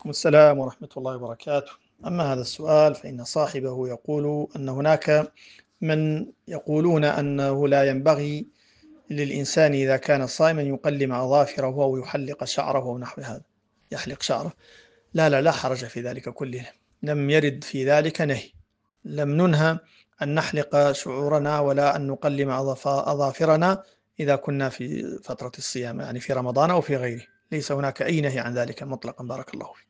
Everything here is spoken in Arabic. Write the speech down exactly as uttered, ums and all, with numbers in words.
وعليكم السلام ورحمة الله وبركاته. أما هذا السؤال فإن صاحبه يقول أن هناك من يقولون أنه لا ينبغي للإنسان إذا كان صائما يقلم أظافره أو يحلق شعره أو نحو هذا، يحلق شعره. لا لا لا حرج في ذلك كله، لم يرد في ذلك نهي، لم ننهى أن نحلق شعورنا ولا أن نقلم أظافرنا إذا كنا في فترة الصيام، يعني في رمضان أو في غيره، ليس هناك أي نهي عن ذلك مطلقا. بارك الله فيك.